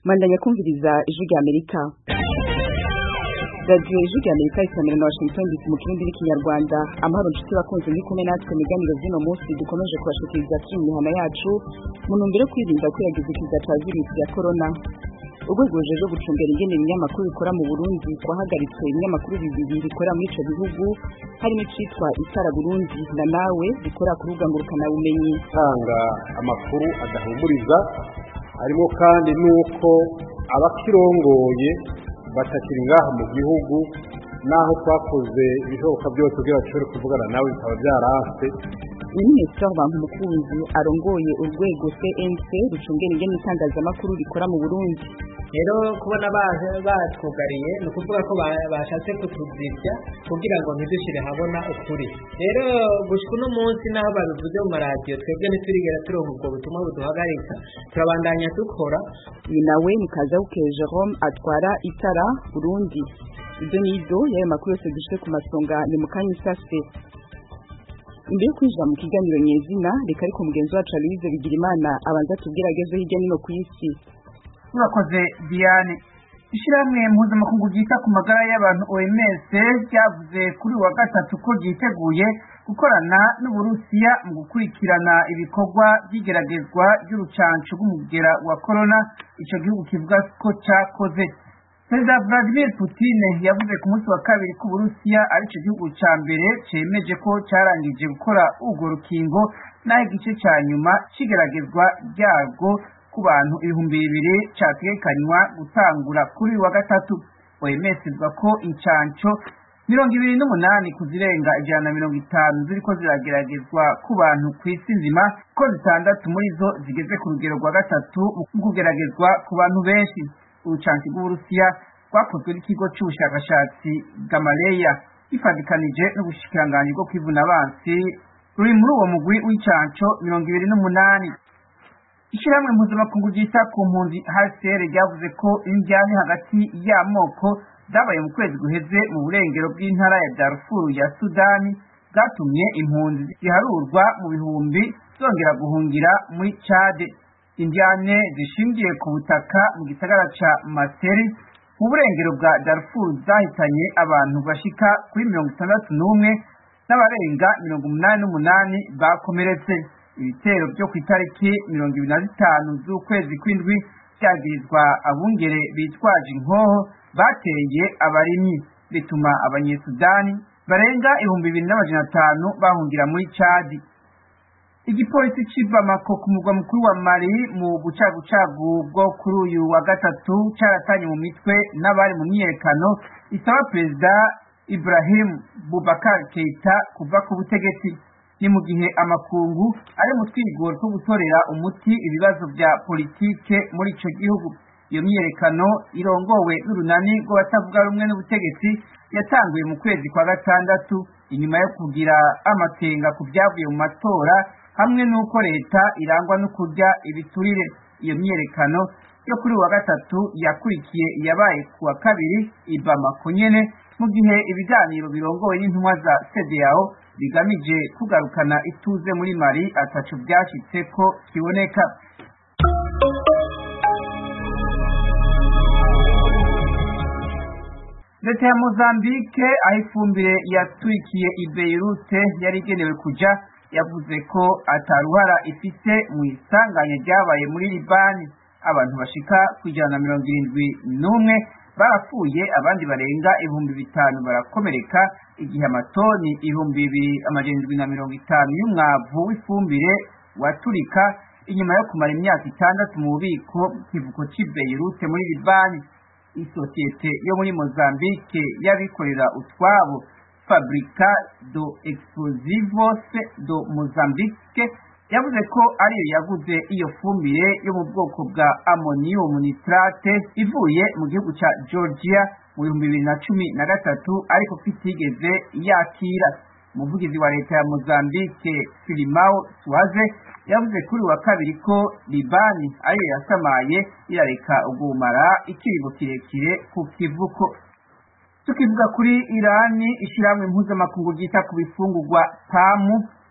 Mandanya kumviriza ijwi rya Amerika. Radio ijwi rya Amerika isamira na Washington DC mu kirundi n'ikinyarwanda. Amahoro nshuti bakunze ndi kumwe natwe miganiro zino munsi dukomeje kubashikiriza imihana yacu mu ntumbero yo kwirinda kwiragiza ikiza ca virusi ya corona. Urwego rujejwe gucungera ingene ibinyamakuru bikora mu Burundi twahagaritse ibinyamakuru bibiri bikora muri ico gihugu harimo icitwa Itara Burundi na Nawe bikora ku rubuga ngurukanabumenyi. Tanga amakuru adahumuriza harimo kandi nuko abakirongoye batakiri ngaha mu gihugu naho twakoze ibishoboka byose kugira bashobore kuvugana nawe bikaba byarahase. Minisitiri Bankumukunzi arongoye urwego CNC rucungera ingene itangazamakuru rikora mu Burundi. Rero kubona batwugariye ni ukuvuga ko bashatse kutuzivya kugira ngo ntidushire habona ukuri. Rero gushika uno munsi naho babivuze mu maradiyo twebwe ntiturigera turonka ubwo butumwa buduhagarika, turabandanya dukora. Ni nawe Mukazabuke Jerome atwara Itara Burundi. Ibyo nido y'ayo makuru yose dushike ku masonga ni mu kanya isase. Imbere kwinjira mu kiganiro nyezina reka ariko mugenzi wacu Louise Bigirimana abanza tubwira agezeho hirya nino ku isi. Urakoze Diane. Ishiramwe mpuzamakungu ryita ku magara y'abantu OMS ryavuze kuri wa gatatu ko ryiteguye gukorana n'Uburusiya mu gukurikirana ibikorwa by'igeragezwa ry'urucanco rw'umugera wa corona ico gihugu kivuga ko cakoze. Perezida Vladimir Putin yavuze ku munsi wa kabiri ko Uburusiya ari ico gihugu ca mbere cemeje ko carangije gukora urwo rukingo naho igice ca nyuma c'igeragezwa ryarwo ku bantu 2,000 categekanywa gutangura kuri wa gatatu. OMS ivuga ko incanco 28 kuzirenga 150 ziriko zirageragezwa ku bantu kw'isi nzima, ko 6 muri zo zigeze ku rugero rwa gatatu mu kugeragezwa ku bantu benshi. Urucanco rw'Uburusiya rwakozwe n'ikigo c'ubushakashatsi Gamaleya gifadikanije n'ubushikiranganji bwo kwivuna abansi ruri muri uwo mugwi w'incanco 28. Ishiramwe mpuzamakungu ryita ku mpunzi HCR ryavuze ko injyane hagati y'amoko zabaye mu kwezi guheze mu burengero bw'intara ya Darfur ya Sudani bwatumye impunzi ziharurwa mu bihumbi zongera guhungira muri Chad. Injyane zishingiye ku butaka mu gisagara ca Maseri mu burengero bwa Darfur zahitanye abantu bashika kuri 61 n'abarenga 88 bakomeretse. Ibitero byo ku itariki 25 z'ukwezi kw'indwi byagirizwa abungere bitwaje inkoho bateye abarimyi, bituma abanyesudani barenga 2,500 bahungira muri Chad. Igipolisi c'i Bamako ku mugwa mukuru wa Mali mu bucagucagu bwo kuri uyu wa gatatu caratanye mu mitwe n'abari mu myiyerekano isaba Perezida Ibrahim Boubacar Keita kuva ku butegetsi. Ni mu gihe amakungu ari mu twigoro two gutorera umuti ibibazo vya politike muri ico gihugu. Iyo myiyerekano irongowe n'urunani rw'abatavuga rumwe n'ubutegetsi yatanguye mu kwezi kwa gatandatu inyuma yo kugira amakenga ku vyavuye mu matora hamwe n'uko leta irangwa no kurya ibiturire. Iyo myiyerekano yo kuri wa gatatu yakurikiye yabaye ku wa kabiri i Bamako nyene mu gihe ibiganiro birongowe n'intumwa za CEDEAO bigamije kugarukana ituze muri Mali ataco byashitse ko kiboneka. Leta ya Mozambique aho ifumbire yaturikiye i Beirut yari igenewe kuja yavuze ko ataruhara ifise mu isanganya ryabaye muri Libani. Abantu bashika ku 171 barapfuye, abandi barenga 5,000 barakomereka igihe amatoni 2,750 y'umwavu w'ifumbire waturika inyuma yo kumara imyaka 6 mu bubiko bw'ikivuko c'i Beirut muri Libani. Isosiyete yo muri Mozambique yabikorera utwabo Fabrica do Explosivos do Mozambique yavuze ko ariyo yaguze iyo fumbire yo mu bwoko bwa ammonium nitrate ivuye mu gihugu ca Georgia mu 2013 ariko kitigeze yakira. Umuvugizi wa leta ya Mozambique Filimao Suaze yavuze kuri wa kabiri ko Libani ariyo yasamaye irareka ugumara ikiringo kirekire ku kivuko. Tukivuga kuri Irani, ishiramwe mpuzamakungu ryita ku bifungurwa PAMU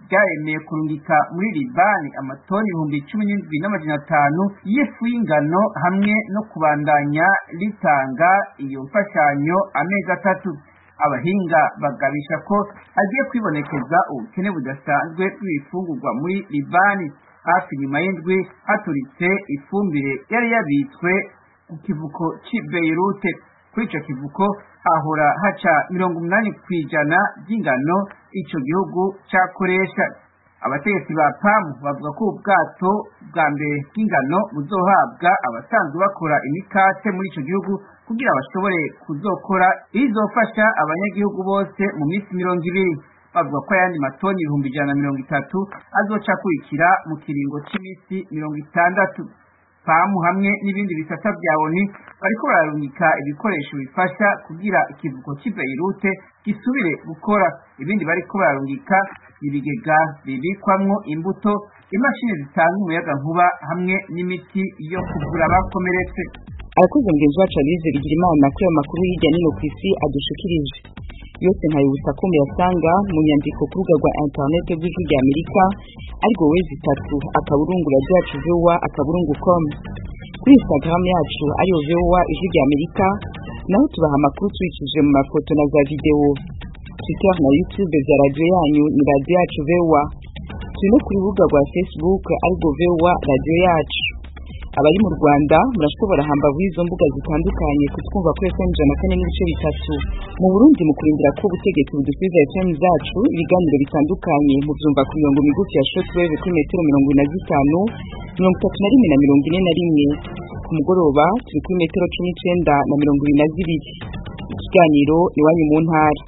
ryaremeye kurungika muri Libani amatoni 17,500 y'ifu y'ingano hamwe no kubandanya ritanga iyo mfashanyo amezi 3. Abahinga bagabisha ko agiye kwibonekeza ubukene budasanzwe bw'ibifungurwa muri Libani hafi nyuma y'indwi haturitse ifumbire yari yabitswe ku kivuko cy'i Beirut. Kuri ico kivuko hahora haca 80% by'ingano ico gihugu cyakoresha. Abategetsi ba PAM bavuga ko ubwato bwa mbere bw'ingano buzohabwa abasanzwe bakora imikate muri ico gihugu kugira bashobore kuzokora izofasha abanyagihugu bose mu minsi 20. Bavuga ko ayandi matoni 130 azoca kurikira mu kiringo cy'iminsi 60. PAM hamwe n'ibindi bisata bya ONU bariko bararungika ibikoresho bifasha kugira ikivuko cy'i Beirut gisubire gukora. Ibindi bariko bararungika ibigega bibikwamwo imbuto, imashini zitanga umuyaga nkuba hamwe n'imiti yo kuvura abakomeretse. Abakozi mugenzi wacu Alize Bigirimana kuri amakuru hirya no ku isi adushikirije yose ntayibutsa ko muyasanga mu nyandiko ku rubuga rwa internet rw'Ijwi ry'Amerika ariko wezi 3 akaburungu radio VOA akaburungu.com. Kuri Instagram yacu ariyo VOA Ijwi ry'Amerika naho tubaha amakuru twicishije mu mafoto na za video. Twitter na YouTube za radio yanyu ni radio yacu VOA. Turi no ku rubuga rwa Facebook ariko VOA radio yacu. Abari mu Rwanda murashobora hamba bwizo mbuga zitandukanye kutwumva kuri FM 4.3. Mu Burundi mu kurindira ko ubutegetsi budusubiza FM zacu ibiganiro bitandukanye mu byumva ku mirongo migufi ya shortwave kuri metero 45, 31 na 41. Ku mugoroba turi kuri metero 19 na 22. Ikiganiro iwanyu mu ntara.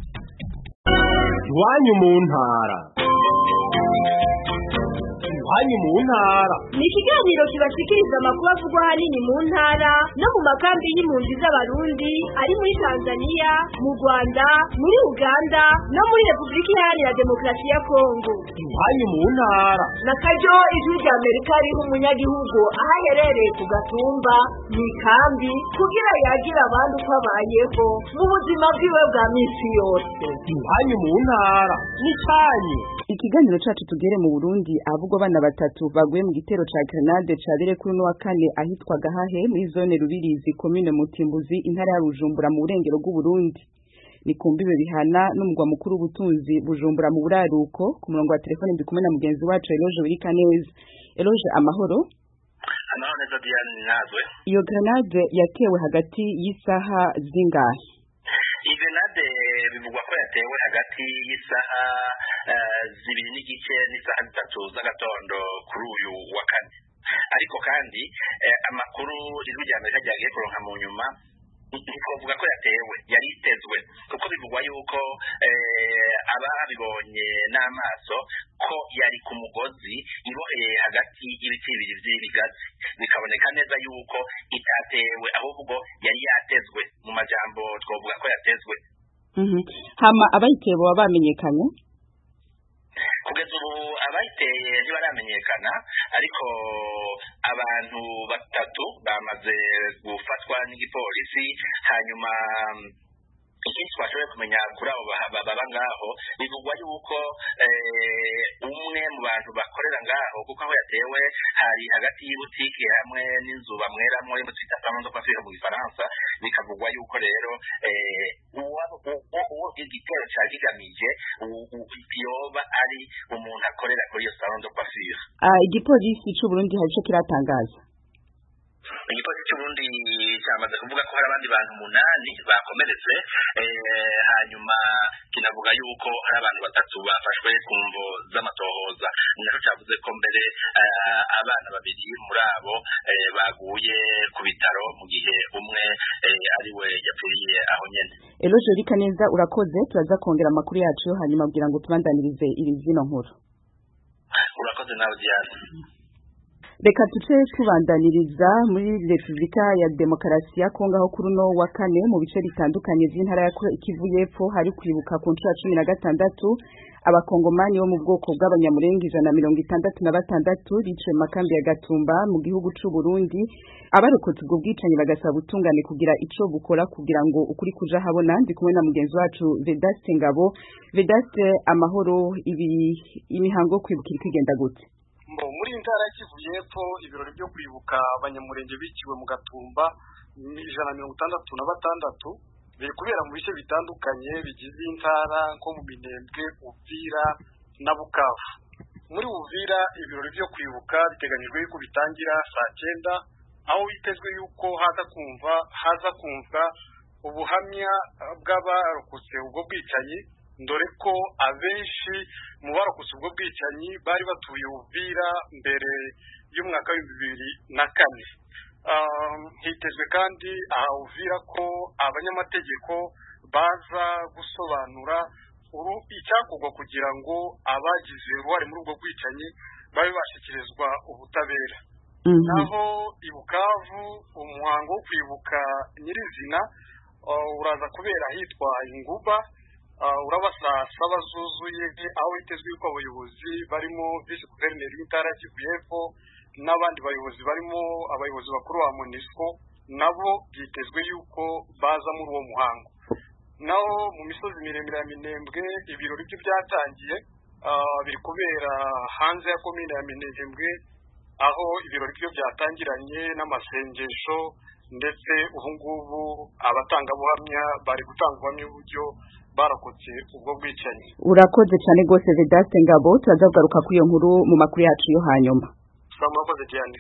Iwanyu mu ntara. Iwanyu mu ntara ni ikiganiro kibashikiriza amakuru avugwa ahanini mu ntara no mu makambi y'impunzi z'abarundi ari muri Tanzania, mu Rwanda, muri Uganda no muri Repubulika Iharanira Demokarasi ya Kongo. Iwanyu mu ntara na karyo Ijwi ry'Amerika riha umunyagihugu aho aherereye ku gatumba mu ikambi kugira yagira abandi uko abayeho mu buzima bwiwe bwa minsi yose. Iwanyu mu ntara ni cyanyu. Ikiganiro cacu tugere mu Burundi avugwa bana batatu baguye mu gitero ca grenade cabere kuri no wa kane ahitwa Gahahe muri zone Rubirizi commune Mutimbuzi intara ya Bujumbura mu burengero bw'u Burundi. Ni kumbibe bihana n'umugwa mukuru w'ubutunzi Bujumbura mu buraruko. Ku murongo wa telefone ndi kumwe na mugenzi wacu Eloge Burikaneza. Eloge, amahoro? Amahoro neza Diane nazwe. Iyo grenade yatewe hagati y'isaha zingahe? Iyi grenade bivugwa ko yatewe hagati y'isaha 2:30 n'isaha 3 z'agatondo kuri uyu wa kane. Ariko kandi amakuru Ijwi ry'Amerika ryagiye kuronka mu nyuma twavuga ko yatewe yari itezwe kuko bivugwa yuko ababibonye n'amaso ko yari ku mugozi iboheye hagati y'ibiti bibiri by'ibigazi, bikaboneka neza yuko itatewe ahubwo yari yatezwe. Mu majambo twavuga ko yatezwe. Hama abayiteye baba bamenyekanye? Kugeza ubu abayiteye ntibaramenyekana, ariko abantu batatu bamaze gufatwa n'igipolisi. Hanyuma ikindi twashoboye kumenya kuri abo baba ngaho bivugwa yuko umwe mu bantu bakorera ngaho kuko aho yatewe hari hagati y'ibutike hamwe n'inzu bamweramo twita salon de coiffure mu Gifaransa. Bikavugwa yuko rero uwo igitero cyagigamije yoba ari umuntu akorera kuri iyo salon de coiffure. Igipolisi cy'u Burundi hari cyo kiratangaza. Igipolisi cy'u Burundi cyamaze kuvuga ko hari abandi bantu 8 bakomeretse, hanyuma kinavuga yuko hari abantu 3 bafashwe ku mvo z'amatohoza. Naho cyavuze ko mbere abana 2 muri abo baguye ku bitaro mu gihe umwe ari we yapfiriye aho nyene. Eloge Burikaneza urakoze, turaza kongera amakuru yacu hanyuma kugira ngo tubandanirize zino nkuru. Urakoze nawe Diane. Reka tuce tubandaniriza muri Repubulika ya Demokarasi ya Kongo aho kuri no wa kane mu bice bitandukanye by'intara ya Kivu y'Epfo hari kwibuka ku nshuro ya 16 abakongomani bo mu bwoko bw'abanyamurenge 166 biciwe mu makambi ya Gatumba mu gihugu c'u Burundi abarokotse ubwo bwicanyi bagasaba ubutungane kugira ico bukora kugira ngo ukuri kuja habona. Ndi kumwe na mugenzi wacu Vedaste Ngabo. Vedaste, amahoro, imihango kwibukira kigenda gute? Muri intara ya Kivu y'Epfo ibirori byo kwibuka abanyamurenge biciwe mu Gatumba 166 biri kubera mu bice bitandukanye bigize intara nko mu Minembwe, Uvira na Bukavu. Muri Uvira ibirori byo kwibuka biteganyijwe yuko bitangira saa 9, aho bitezwe yuko haza kumva ubuhamya bw'abarokotse ubwo bwicanyi, ndore ko abenshi mu barokotse ubwo bwicanyi bari batuye Uvira mbere y'umwaka wa 2004. Hitezwe kandi Uvira ko abanyamategeko baza gusobanura icyakorwa kugira ngo abagize uruhare muri ubwo bwicanyi babe bashyikirizwa ubutabera. Naho i Bukavu umuhango wo kwibuka nyirizina uraza kubera hitwa Inguba, uraba saa 7 zuzuye, aho hitezwe yuko abayobozi barimo vice guverineri w'intara ya Kivu y'Epfo n'abandi bayobozi barimo abayobozi bakuru ba MONUSCO nabo byitezwe yuko baza muri uwo muhango. Naho mu misozi miremire ya Minembwe ibirori byo byatangiye, biri kubera hanze ya komine ya Minembwe, aho ibirori byo byatangiranye n'amasengesho, ndetse ubu ngubu abatangabuhamya bari gutangwamo uburyo barakotse ubwo bwicanyi. Urakoze cyane gose Vedaste Ngabo, tuzagaruka kuri iyo nkuru mu makuru yacu yo hanyuma. Murakoze cyane.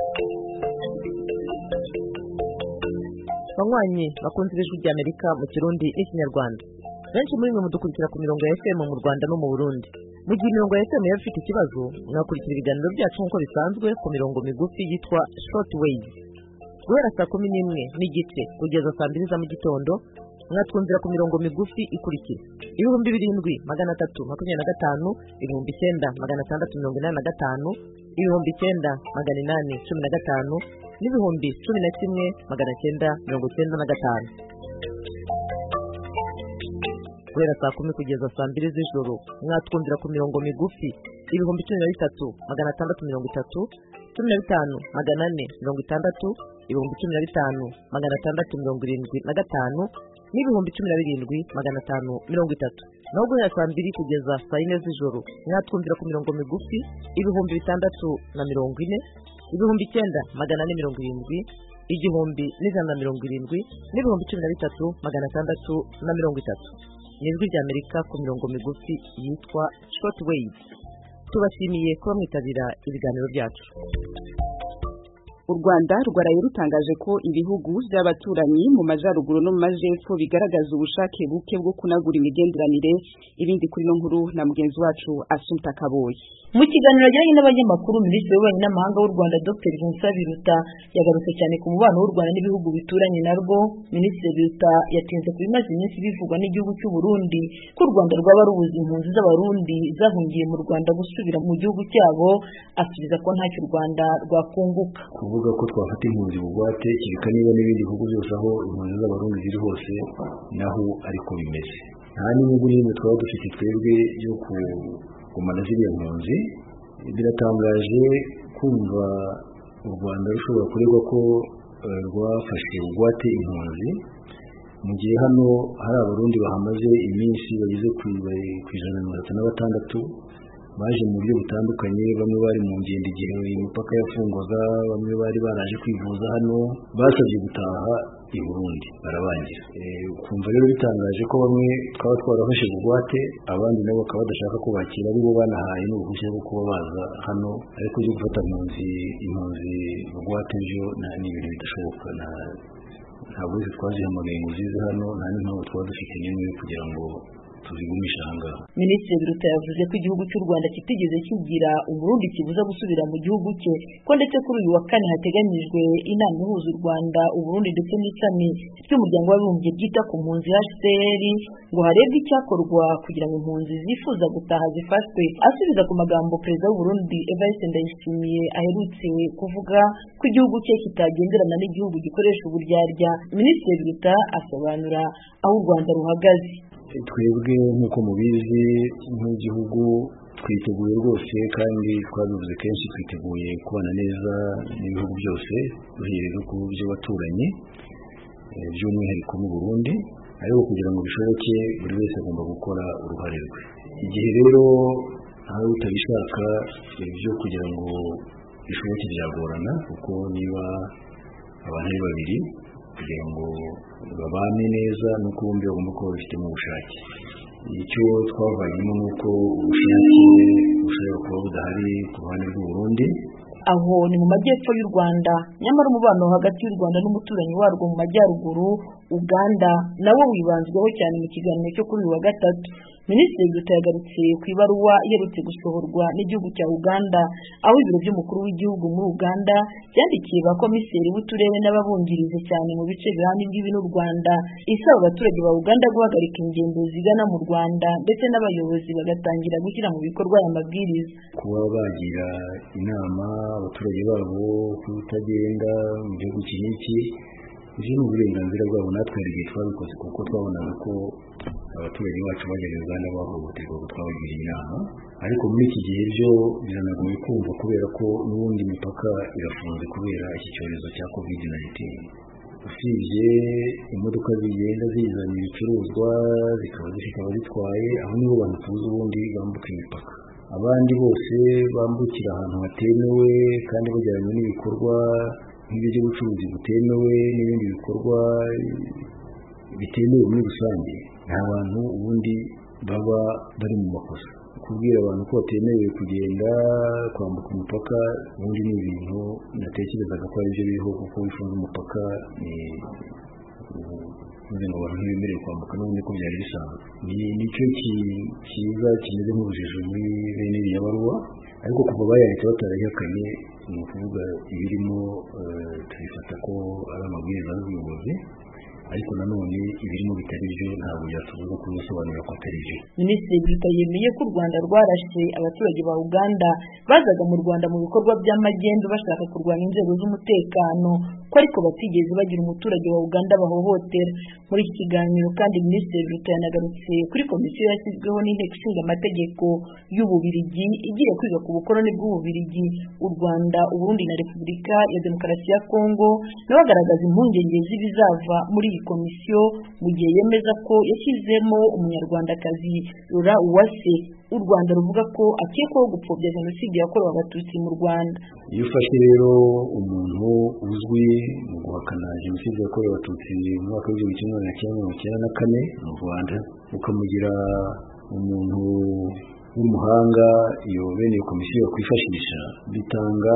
Banywanyi bakunze ijwi ry'Amerika mu Kirundi n'Ikinyarwanda. Benshi muri mwe mudukurikira ku mirongo ya FM mu Rwanda no mu Burundi. Mu gihe imirongo ya FM yafite ikibazo, mwakurikira ibiganiro byacu nk'uko bisanzwe ku mirongo migufi yitwa shortwave. Guhera saa 11 n'igice kugeza saa 2 za mu gitondo, mwatwumvira ku mirongo migufi ikurikira: 7325, 9685, 9815, n'ibihumbi 11,995. Guhera saa 10 kugeza saa 2 z'ijoro, mwatwumvira ku mirongo migufi 13630, 15460, 15675, n'ibihumbi 17530. Naho guhera saa 2 kugeza saa 4 z'ijoro, mwatwumvira ku mirongo migufi 640, 9470, 1170, n'ibihumbi 13630. N'ijwi ry'Amerika ku mirongo migufi yitwa shortwave. Tubashimiye kuba mwitabira ibiganiro byacu. U Rwanda rwaraye rutangaje ko ibihugu by'abaturanyi mu majaruguru no mu majepfo bigaragaza ubushake buke bwo kunagura imigenderanire. Ibindi kuri no nkuru na mugenzi wacu Asumta Kaboyi. Mu kiganiro yagiranye n'abanyamakuru, Minisitiri w'Ububanyi n'Amahanga w'u Rwanda Dr. Vincent Biruta yagarutse cyane ku mubano w'u Rwanda n'ibihugu bituranye narwo. Minisitiri Biruta yatinze ku bimaze iminsi bivugwa n'igihugu cy'u Burundi ko u Rwanda rwaba rubuza impunzi z'abarundi zahungiye mu Rwanda gusubira mu gihugu cyabo, asubiza ko ntacyo u Rwanda rwakunguka. Kuvuga ko twafata impunzi bugwate kirika niba n'ibindi bihugu byose aho impunzi z'abarundi ziri hose naho ariko bimeze. Nta n'inyungu n'imwe twaba dufite twebwe yo kumara ziriya mpunzi. Biratangaje kumva u Rwanda rushobora kuregwa ko rwafashe bugwate impunzi mu gihe hano hari abarundi bahamaze iminsi bageze ku 136 baje mu buryo butandukanye. Bamwe bari mu ngendo igihe imipaka yafungwaga, bamwe bari baraje kwivuza hano, basabye gutaha i Burundi barabangira. Kumva rero bitangaje ko bamwe twaba twarafashe bugwate, abandi nabo bakaba badashaka kubakira, ari bo banahaye n'uruhushya rwo kuba baza hano, ariko byo gufata impunzi bugwate byo ni ibintu bidashoboka. Ntabwo twazihamagaye ngo zize hano, nta n'impamvu twaba dufite n'imwe kugira ngo tuzigumisha ahangaha. Minisitiri Biruta yavuze ko igihugu cy'u Rwanda kitigeze kigira Uburundi kibuza gusubira mu gihugu cye, ko ndetse kuri uyu wa kane hateganyijwe inama ihuza u Rwanda, Uburundi ndetse n'ishami ry'umuryango w'abibumbye ryita ku mpunzi HCR ngo harebwe icyakorwa kugira ngo impunzi zifuza gutaha zifashwe. Asubiza ku magambo Perezida w'u Burundi Evariste Ndayishimiye aherutse kuvuga ko igihugu cye kitagenderana n'igihugu gikoresha uburyarya, Minisitiri Biruta asobanura aho u Rwanda ruhagaze. twebwe nk'uko mubizi nk'igihugu twiteguye rwose kandi twabivuze kenshi twiteguye kubana neza n'ibihugu byose duhereye ku byo baturanyi by'umwihariko mu Burundi ariko kugira ngo bishoboke buri wese agomba gukora uruhare rwe igihe rero aho utabishaka ibyo kugira ngo bishoboke byagorana kuko niba abantu ari babiri kugira ngo babane neza nuko bombi bagomba kuba babifitemo ubushake icyo twavanyemo nuko ubushake bushobora kuba budahari ku ruhande rw'u Burundi aho ni mu majyepfo y'u Rwanda nyamara umubano hagati y'u Rwanda n'umuturanyi warwo mu majyaruguru Uganda nawo wibanzweho cyane mu kiganiro cyo kuri uyu wa gatatu Minisitiri Biruta yagarutse ku ibaruwa iherutse gusohorwa n'igihugu cya Uganda aho ibiro by'umukuru w'igihugu muri Uganda byandikiye ba komiseri b'uturere n'ababungirije cyane mu bice bihana imbibi n'u Rwanda isaba abaturage ba Uganda guhagarika ingendo zigana mu Rwanda ndetse n'abayobozi bagatangira gushyira mu bikorwa aya mabwiriza kuba bagira inama abaturage babo kutagenda mu gihugu kiniki ibyo ni uburenganzira bwabo natwe hari igihe twabikoze kuko twabonaga ko abaturage bacu bagera Uganda bahohoterwa ko twabagiriye inama ariko muri iki gihe byo biranagoye kumva kubera ko n'ubundi imipaka irafunze kubera iki cyorezo cya COVID-19 usibye imodoka zigenda zizana ibicuruzwa zikaba zitwaye aho nibo bantu tuzi ubundi bambuka imipaka abandi bose bambukira ahantu hatemewe kandi bajyanye n'ibikorwa by'ubucuruzi butemewe n'ibindi bikorwa bitemewe muri rusange nta bantu ubundi baba bari mu makosa kubwira abantu ko batemerewe kugenda kwambuka umupaka ubundi ni ibintu natekerezaga ko ari byo biriho kuko bifunze umupaka ni ngo abantu ntibemerewe kwambuka n'ubundi ko byari bisanzwe nicyo kiza kimeze nk'ubujiji muri bene iriya baruwa ariko kuva bayanditse batarayihakanye ni ukuvuga ibirimo tubifata ko ari amabwiriza y'ubuyobozi ariko nanone ibirimo bitari byo ntabwo byatubuza kubisobanura ko atari byo Minisitiri Biruta yemeye ko u Rwanda rwarashe abaturage ba Uganda bazaga mu Rwanda mu bikorwa by'amagendo bashaka kurwanya inzego z'umutekano ko ariko batigeze bagira umuturage wa Uganda bahohotera muri iki kiganiro kandi Minisitiri Biruta yanagarutse kuri komisiyo yashyizweho n'inteko ishinga amategeko y'Ububiligi igiye kwiga ku bukoloni bw'Ububiligi u Rwanda Uburundi na Repubulika ya Demokarasi ya Kongo nawe agaragaza impungenge z'ibizava muri iyi komisiyo mu gihe yemeza ko yashyizemo umunyarwandakazi Laura Uwase u Rwanda ruvuga ko akekwaho gupfobya jenoside yakorewe abatutsi mu Rwanda iyo ufashe rero umuntu uzwi mu guhakana jenoside yakorewe abatutsi mu mwaka w'igihumbi kimwe magana cyenda mirongo icyenda na kane mu Rwanda ukamugira umuntu w'umuhanga iyo bene iyo komisiyo yakwifashisha bitanga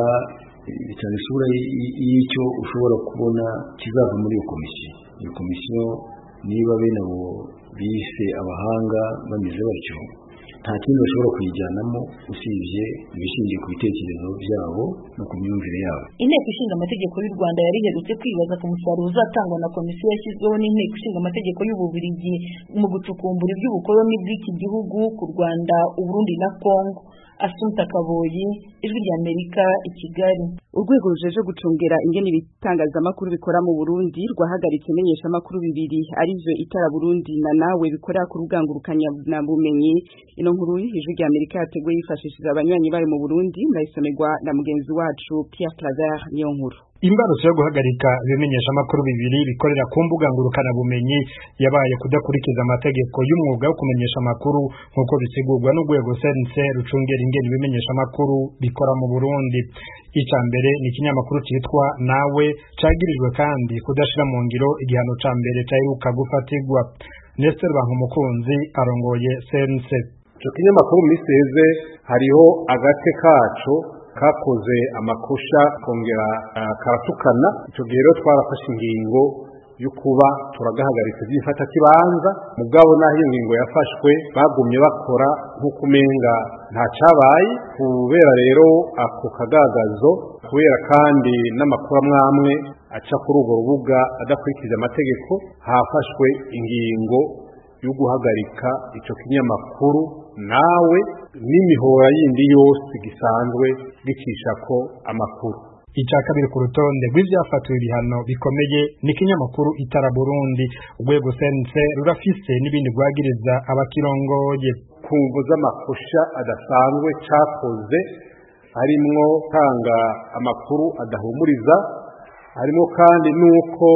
isura y'icyo ushobora kubona kizava muri iyo komisiyo niba bene abo bise abahanga bameze batyo nta kindi bashobora kuyijyanamo usibye ibishingiye ku bitekerezo byabo no ku myumvire yabo inteko ishinga amategeko y'u Rwanda yari iherutse kwibaza ku musaruro uzatangwa na komisiyo yashyizweho n'inteko ishinga amategeko y'Ububiligi mu gucukumbura iby'ubukoloni bw'iki gihugu ku Rwanda Uburundi na Kongo Assumpta Kaboyi Ijwi ry'Amerika i Kigali urwego rujeje gucungera ingene ibitangazamakuru bikora mu Burundi rwahagaritse imenyeshamakuru bibiri arivyo Itara Burundi na Nawe bikorera ku rugangurukanya na bumenyi ino nkuru Ijwi ry'Amerika yateguye yifashishije abanywanyi bayo mu Burundi ndayisomerwa na mugenzi wacu Pierre Claver niyo nkuru imbarutso yo guhagarika ibimenyesha amakuru bibiri bikorera ku mbuga ngurukana bumenyi yabaye kudakurikiza amategeko y'umwuga wo kumenyesha amakuru nk'uko bisigurwa n'urwego CNC rucungera ingene ibimenyesha amakuru bikora mu Burundi icya mbere ni ikinyamakuru cyitwa Nawe cagirijwe kandi kudashira mu ngiro igihano ca mbere cyaheruka gufatirwa Nestor Bankumukunzi arongoye CNC ico kinyamakuru miseze hariho agate kaco kakoze amakosha kongera karatukana ico gihe rero twarafashe ingingo yo kuba turagahagaritse byifata kibanza mugabo naho iyo ngingo yafashwe bagumye bakora nk'uko umenga nta cabaye kubera rero ako kagagazo kubera kandi n'amakuru amwe aca kuri urwo rubuga adakurikije amategeko hafashwe ingingo yo guhagarika ico kinyamakuru Nawe n'imihora yindi yose gisanzwe gicisha ko amakuru Icya kabiri ku rutonde rw'ivyafatiwe ibihano bikomeye ni ikinyamakuru Itara Burundi. Urwego CNC rurafise n'ibindi rwagiriza abakirongoye ku mvo z'amakosha adasanzwe cakoze, harimwo tanga amakuru adahumuriza, harimo kandi nuko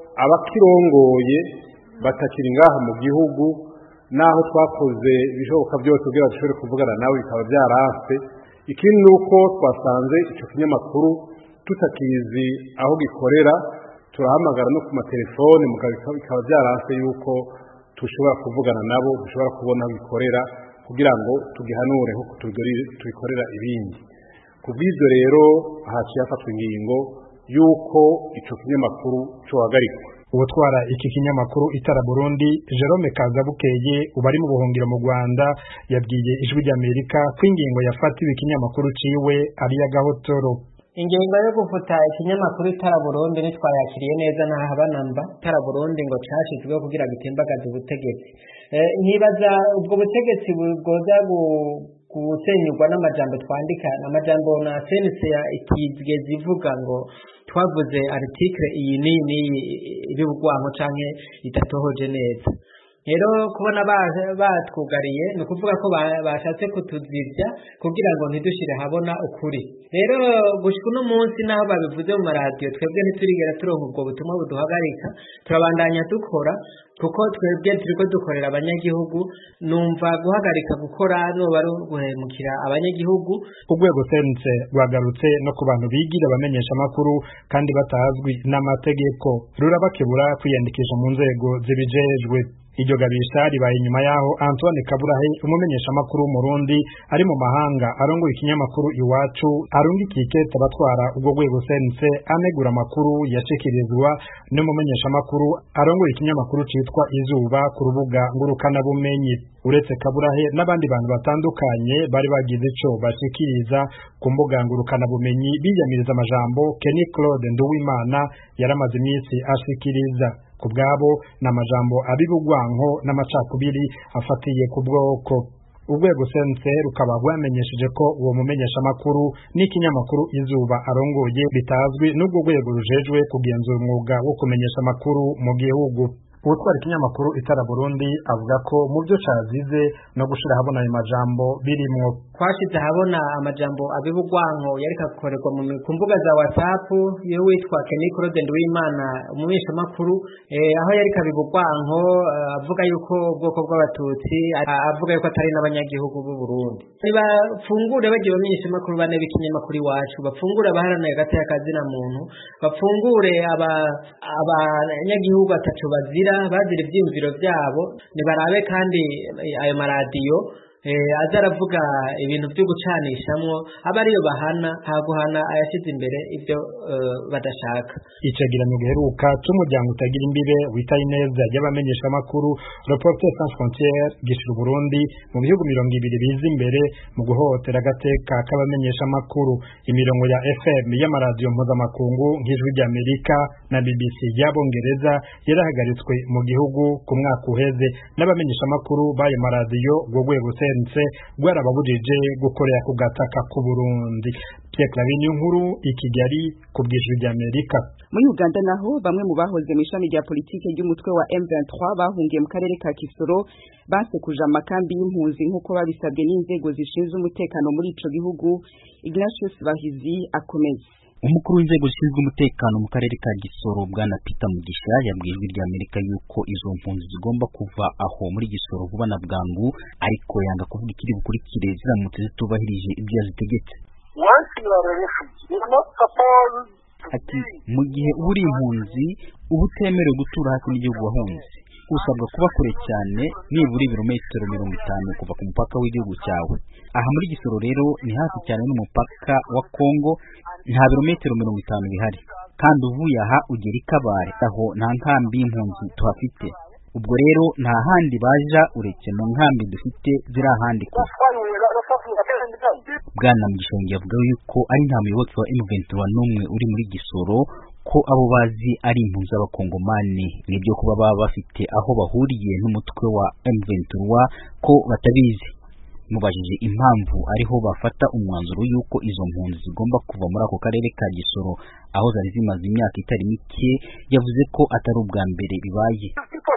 abakirongoye batakiri ngaha mu gihugu, naho twakoze ibishoboka byose kugira dushobore kuvugana nawe bikaba byaranse. Ikindi nuko twasanze ico kinyamakuru tutakizi aho gikorera, turahamagara no ku matelefone bikaba byaranse yuko tushobora kuvugana nabo, dushobora kubona aho gikorera kugira ngo tugihanure nko tubikorera ibindi. Kubw'ibyo rero haciye hafatwa ingingo yuko ico kinyamakuru cohagarikwa. Uwutwara iki kinyamakuru Itara Burundi, Jerome Kazabukeye, ubari mu buhungiro mu Rwanda, yabwiye Ijwi ry'Amerika ko ingingo yafatiwe ikinyamakuru ciwe ari y'agahotoro. Ingingo yo gufuta ikinyamakuru Itara Burundi nitwayakiriye neza nahabanamba. Itara Burundi ngo cashizweho kugira gitembagaze ubutegetsi. Nkibaza ubwo butegetsi bwoza gusenyurwa n'amajambo twandika, amajambo na CNC ikizwe zivuga ngo twavuze article iyi nini ibugwanko canke idatohoje neza. Rero kubona batwugariye ni ukuvuga ko bashatse kutuzivya kugira ngo ntidushire habona ukuri. Rero gushika uno munsi naho babivuze mu maradiyo, twebwe ntiturigera turonka ubwo butumwa buduhagarika, turabandanya dukora kuko twebwe turiko dukorera abanyagihugu. Numva guhagarika gukora noba ari guhemukira abanyagihugu. Urwego CNC rwagarutse no ku bantu bigira bamenyesha amakuru kandi batazwi n'amategeko, rurabakebura kwiyandikisha mu nzego zibijejwe. Iryo gabisha ribaye inyuma yaho Antoine Kaburahe, umumenyesha amakuru w'Umurundi ari mu mahanga arongoye ikinyamakuru Iwacu, arungikiye ikete abatwara ubwo rwego CNC anegura amakuru yashikirizwa n'umumenyesha amakuru arongoye ikinyamakuru citwa Izuba ku rubuga ngurukana bumenyi. Uretse Kaburahe n'abandi bantu batandukanye bari bagize ico bashikiriza ku mbuga ngurukana bumenyi biyamiriza amajambo Kenny Claude Nduwimana yaramaze imisi ashikiriza. Kubwabo n'amajambo abibugwanko n'amacakubiri afatiye ku bwoko. Urwego CNC rukaba rwamenyesheje ko uwo mumenyesha amakuru n'ikinyamakuru Izuba arongoye bitazwi n'ubwo rwego rujejwe kugenzura umwuga wo kumenyesha amakuru mu gihugu. Uwutwara ikinyamakuru Itara Burundi avuga ko mu byo cazize no gushira habona ayo majambo birimwo. Twashize habona amajambo abibugwanko yareka gukorerwa ku mbuga za WhatsApp yo witwa Kenny Claude Nduwimana, umumenyesha makuru aho yareka bibugwanko avuga yuko ubwoko bw'abatutsi, avuga yuko atari n'abanyagihugu b'u Burundi. Bafungure bagiye bamenyesha makuru bane b'ikinyamakuru Iwacu, bafungure abaharanaye gataya kazina muntu, bafungure abanyagihugu ataco bazira, bazira ivyiyumviro vyabo. Nibarabe kandi ayo maradiyo azaravuga ibintu byo gucanishamwo, abariyo bahana haguhana ayashize imbere ibyo badashaka. Icegeranyo giheruka c'umuryango utagira imbibe witaye neza y'abamenyesha amakuru Reporters sans frontières gishira Burundi mu bihugu 200 biza imbere mu guhohotera agateka k'abamenyesha amakuru. Imirongo ya FM y'amaradiyo mpuzamakungu nk'Ijwi ry'Amerika na BBC y'Abongereza yarahagaritswe mu gihugu ku mwaka uheze, n'abamenyesha amakuru b'ayo maradiyo rwo rwego rwarababujije gukorera ku gataka ku Burundi. Pierre Claver Nkuru, i Kigali ku bw'Ijwi ry'Amerika. Muri Uganda naho bamwe mu bahoze mu ishami rya politike ry'umutwe wa M23 bahungiye mu karere ka Kisoro base kuja amakambi y'impunzi nk'uko babisabwe n'inzego zishinzwe umutekano muri ico gihugu. Ignatius Bahizi akomeza. Umukuru w'inzego zishinzwe umutekano mu karere ka Gisoro Bwana Peter Mugisha yabwiye Ijwi ry'Amerika yuko izo mpunzi zigomba kuva aho muri Gisoro vuba na bwangu, ariko yanga kuvuga ikiri bukurikire ziramutse zitubahirije ibyo yazitegetse. Ati mu gihe uri impunzi uba utemerewe gutura hafi n'igihugu wahunze, usabwa kuba kure cyane nibura ibirometero 50 kuva ku mupaka w'igihugu cyawe. Aha muri Gisoro rero ni hafi cyane n'umupaka wa Kongo, nta birometero 50 bihari, kandi uvuye aha ugera Kabare, aho nta nkambi y'impunzi tuhafite. Ubwo rero nta handi baja uretse mu nkambi dufite ziri ahandi kure. Bwana Mugisha yavuga yuko ari nta muyoboke wa M23 n'umwe uri muri Gisoro, ko abo bazi ari impunzi z'abakongomani, n'ibyo kuba baba bafite aho bahuriye n'umutwe wa M23 ko batabizi. mubajije impamvu ariho bafata umwanzuro y'uko izo mpunzi zigomba kuva muri ako karere ka Gisoro aho zari zimaze imyaka itari mike, yavuze ko atari ubwa mbere bibaye.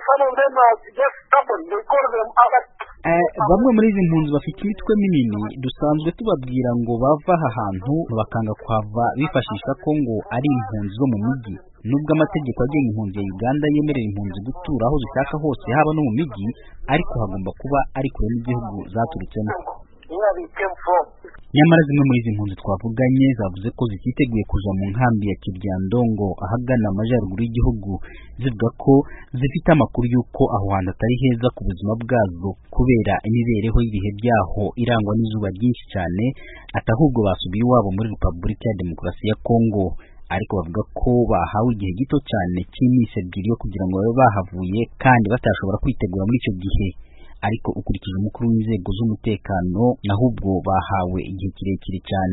Bamwe muri izi mpunzi bafite imitwe minini, dusanzwe tubabwira ngo bava aha hantu bakanga kuhava bifashisha ko ngo ari impunzi zo mu mujyi. Nubwo amategeko agenga impunzi ya Uganda yemerera impunzi gutura aho zishaka hose haba no mu mijyi, ariko hagomba kuba ari kure n'igihugu zaturutsemo. Nyamara zimwe muri izi mpunzi twavuganye zavuze ko zititeguye kuja mu nkambi ya Kiryandongo ahagana amajyaruguru y'igihugu, zivuga ko zifite amakuru y'uko aho hantu atari heza ku buzima bwazo kubera imibereho y'ibihe byaho irangwa n'izuba ryinshi cyane, atahubwo basubiye iwabo muri Repubulika ya Demokarasi ya Kongo. Ariko bavuga ko bahawe igihe gito cyane cy'iminsi 2 yo kugira ngo babe bahavuye kandi batashobora kwitegura muri icyo gihe. Ariko ukurikije umukuru w'inzego z'umutekano nahubwo bahawe igihe kirekire cyane.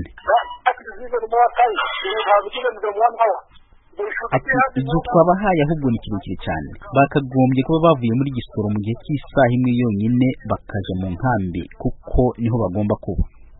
Ati ibyo twabahaye ahubwo ni kirekire cyane, bakagombye kuba bavuye muri Gisoro mu gihe cy'isaha imwe yonyine bakaja mu nkambi kuko niho bagomba kuba.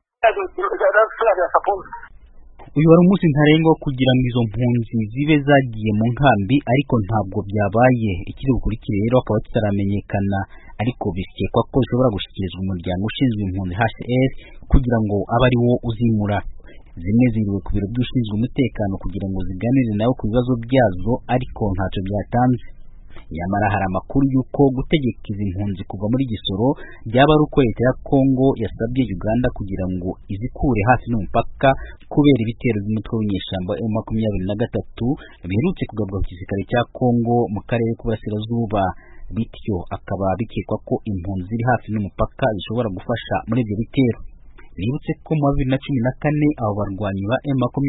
Uyu wari umunsi ntarengwa kugira ngo izo mpunzi zibe zagiye mu nkambi, ariko ntabwo byabaye. Ikiri bukurikire rero akaba kitaramenyekana, ariko bisekwa ko bishobora gushikirizwa umuryango ushinzwe impunzi HCR kugira ngo abe ari wo uzimura. Zimwe ziriwe ku biro by'ushinzwe umutekano kugira ngo ziganire nabo ku bibazo byazo, ariko ntacyo byatanze. Nyamara hari amakuru y'uko gutegeka izi mpunzi kuva muri Gisoro byaba ari uko leta ya Kongo yasabye Uganda kugira ngo izikure hafi n'umupaka kubera ibitero by'umutwe w'inyeshyamba M23 biherutse kugabwa ku gisirikare cya Kongo mu karere k'Uburasirazuba, bityo akaba bikekwa ko impunzi ziri hafi n'umupaka zishobora gufasha muri ibyo bitero. Nibutse ko mu 2014 abo barwanyi ba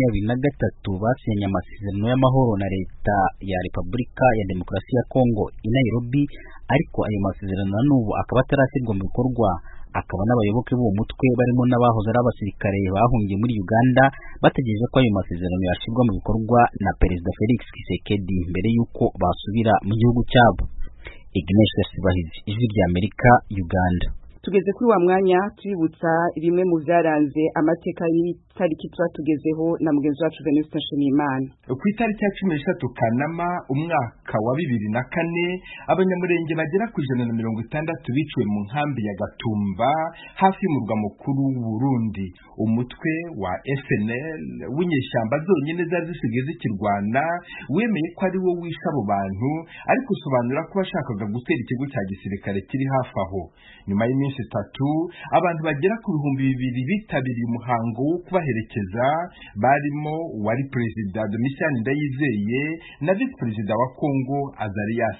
M23 basinye amasezerano y'amahoro na leta ya Repubulika ya Demokarasi ya Kongo i Nairobi, ariko ayo masezerano n'ubu akaba atarashyirwa mu bikorwa. Akaba n'abayoboke b'uwo mutwe barimo n'abahoze ari abasirikare bahungiye muri Uganda bategereje ko ayo masezerano yashyirwa mu bikorwa na Perezida Felix Tshisekedi mbere y'uko basubira mu gihugu cyabo. Ignatius Bahizi, Ijwi ry'Amerika, Uganda. Tugeze kuri wa mwanya twibutsa bimwe mu byaranze amateka y'itariki tugezeho na mugenzi wacu Venuste Nshimiyimana. Ku itariki ya 13 Kanama umwaka wa 2004 abanyamurenge bagera ku 160 biciwe mu nkambi ya Gatumba hafi y'umurwa mukuru w'u Burundi. Umutwe wa FNL w'inyeshyamba zonyine zari zisigaye zikirwana wemeye ko ari wo wishe abo bantu, ariko usobanura ko bashakaga gutera ikigo cya gisirikare kiri hafi aho. Nyuma y'iminsi 3 abantu bagera ku 2,000 bitabiriye umuhango wo kubaherekeza, barimo wari Perezida Domitien Ndayizeye na Vice Perezida wa Kongo Azarias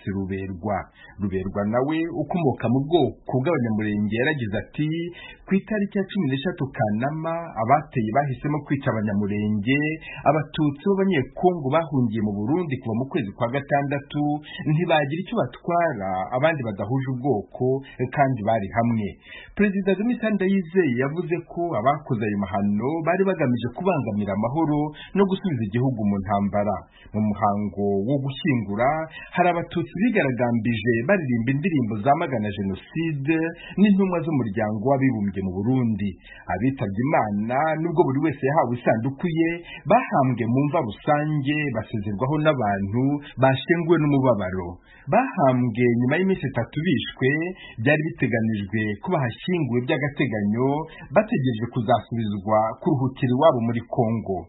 Ruberwa nawe ukomoka mu bwoko bw'abanyamurenge yaragize ati ku itariki ya 13 Kanama abateye bahisemo kwica abanyamurenge, abatutsi b'abanyekongo bahungiye mu Burundi kuva mu kwezi kwa gatandatu ntibagira icyo batwara abandi badahuje ubwoko kandi bari hamwe. Perezida Domitien Ndayizeye yavuze ko abakoze ayo mahano bari bagamije kubangamira amahoro no gusubiza igihugu mu ntambara. Mu muhango wo gushyingura hari abatutsi bigaragambije baririmba indirimbo zamagana jenoside n'intumwa z'umuryango w'abibumbye mu Burundi. Abitabye Imana nubwo buri wese yahawe isanduku ye bahambwe mu mva rusange basezerwaho n'abantu bashenguwe n'umubabaro. Bahambwe nyuma y'iminsi 3 bishwe, byari biteganijwe ko bahashyinguwe by'agateganyo bategereje kuzasubizwa kuruhukira iwabo muri Kongo.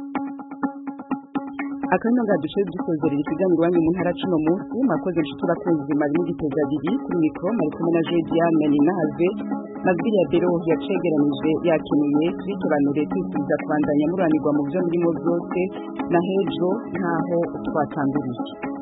Akanya duce dusozera ikiganiro wanyu mu ntara cuno munsi makoze nshutura kunzi mari mu giteza bibiri kuri mikro mari kumwe na Jediane Ninahaze Mazbiri ya Bero yacegeranije yakeneye twitobanure twisubiza kubandanya muranirwa mu byo murimo byose na hejo ntaho twatanguriye.